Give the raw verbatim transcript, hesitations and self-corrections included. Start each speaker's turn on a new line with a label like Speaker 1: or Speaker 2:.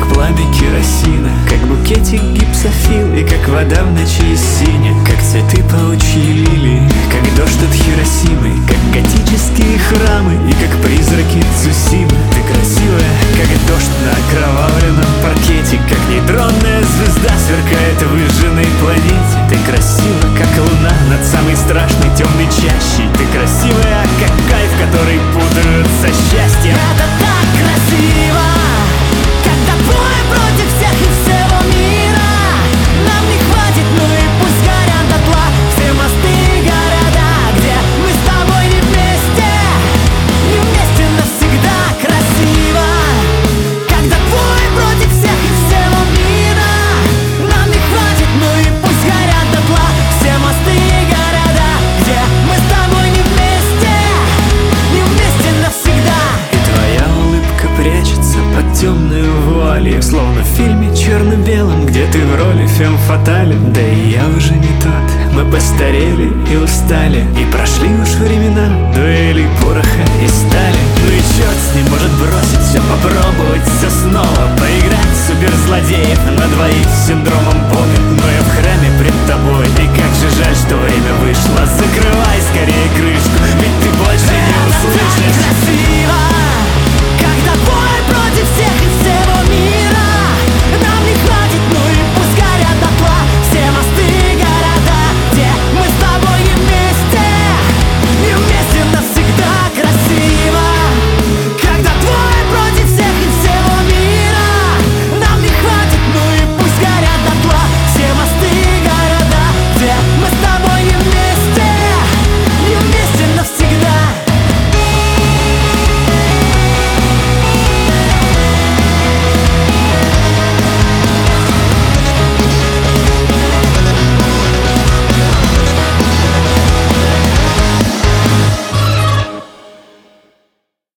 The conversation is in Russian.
Speaker 1: как пламя керосина, как букетик гипсофил и как вода в ночи из синя, как цветы паучьи лилии, как дождь от Хиросимы, как готические храмы и как призраки Цусимы. Ты красивая, как дождь на окровавленном паркете, как нейтронная звезда сверкает в выжженной планете. Ты красива, как луна над самой страшной темной чащей. Ты красивая, как кайф, который путают со счастьем.
Speaker 2: Это так красиво, когда двое против всех и всего мира. Нам не хватит, ну и пусть горят дотла все мосты и города, где мы с тобой не вместе, не вместе навсегда. Красиво, когда двое против всех и всего мира. Нам не хватит, ну и пусть горят дотла все мосты и города, где мы с тобой не вместе, не вместе навсегда.
Speaker 1: И твоя улыбка прячется под темную вуалью, словно в фильме черно-белом, где ты в роли фем фатале. Да и я уже не тот, мы постарели и устали, и прошли уж времена дуэлей пороха и стали. Ну и черт с ним, может бросить все, попробовать все снова.